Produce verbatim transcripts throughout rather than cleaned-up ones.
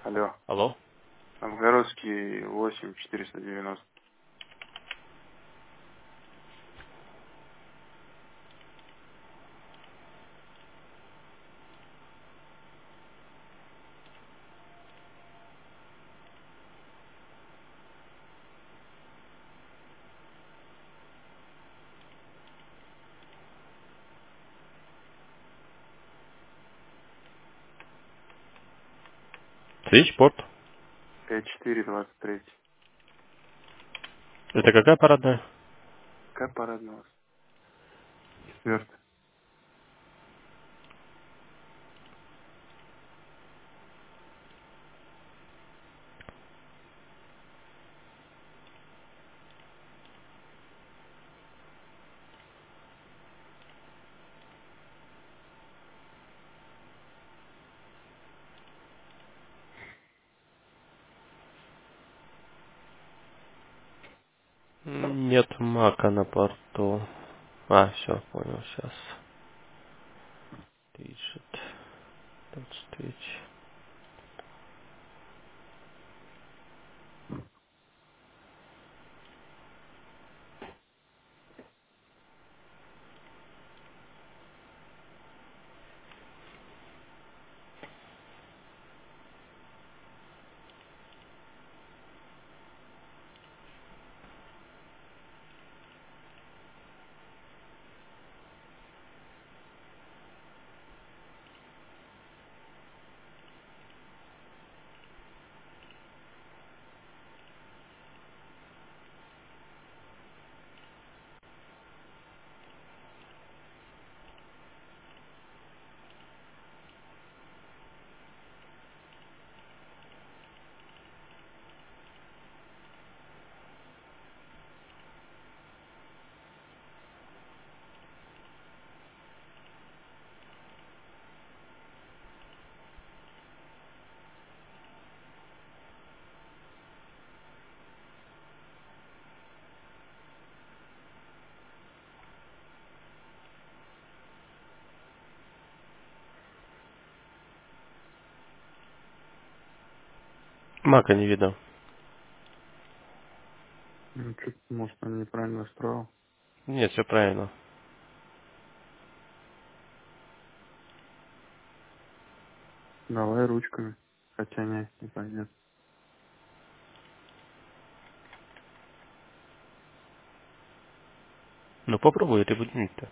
Алло. Алло. Новгородский восемь четыреста девяносто. Свитчпорт. пять четыре двадцать три. Это какая парадная? Как парадно у вас? Четвертый. М, Нет мака на порту. А, все, понял, сейчас. Пишет. Touchstage. Мака не видно. Ну, что-то, может, он неправильно настроил. Нет, все правильно. Давай ручками. Хотя нет, не пойдет. Ну попробуй ребутнуть-то.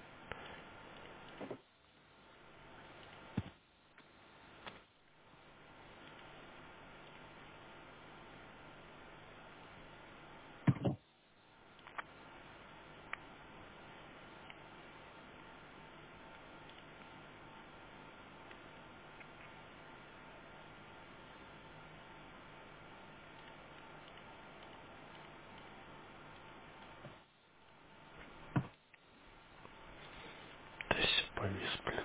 Да все повис, блин.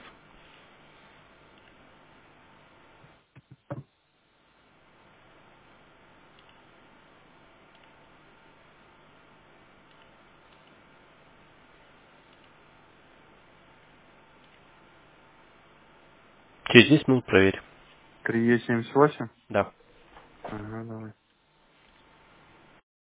Через десять минут проверь. три е семьдесят восемь? Да. Ага, давай.